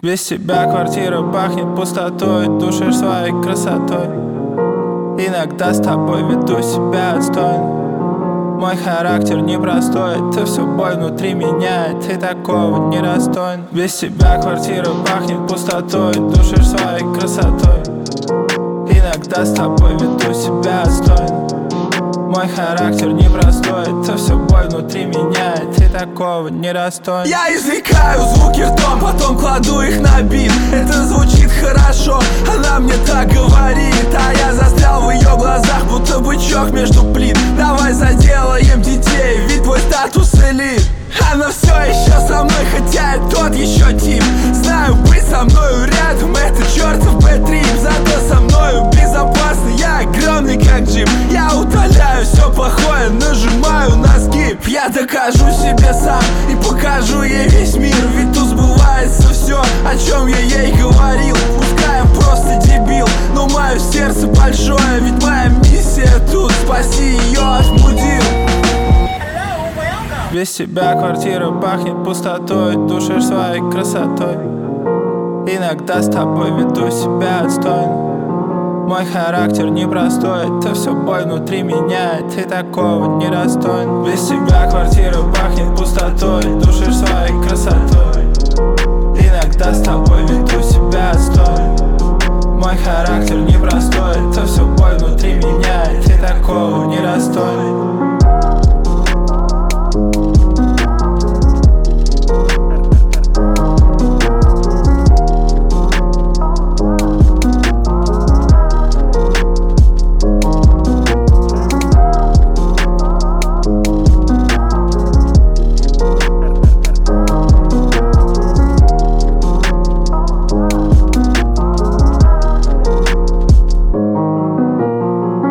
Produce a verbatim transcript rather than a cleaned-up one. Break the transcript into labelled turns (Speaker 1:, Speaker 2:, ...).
Speaker 1: Без тебя квартира пахнет пустотой, душишь своей красотой. Иногда с тобой веду себя отстойно. Мой характер непростой, ты все бой внутри меня, ты такого не достоин. Без тебя квартира пахнет пустотой, душишь своей красотой. Иногда с тобой веду себя отстойно. Мой характер непростой, ты все бой внутри меня, ты такого не достоин.
Speaker 2: Я извлекаю звуки ртом, потом кладу их на бит. Это звучит хорошо, она мне так говорит, а я застрял в ее глазах, будто бычок между плит. Давай заделаем детей, ведь твой статус элит. Она все еще со мной, хотя я тот еще тип. Знаю, быть со мною рядом, это чертов бэт-трип. Зато со мною безопасно, я огромный как джип. Я удаляю все плохое, нажимаю на скип. Я докажу себе сам и покажу ей весь мир. Ведь тут сбывается все, о чем я ей говорил. Пускай я просто дебил, но мое сердце большое. Ведь моя миссия тут спасти ее от мудил.
Speaker 1: Без тебя квартира пахнет пустотой, душишь своей красотой. Иногда с тобой веду себя отстойно. Мой характер непростой, ты все бой внутри меня, ты такого не достоин. Без тебя квартира пахнет пустотой, душишь своей красотой.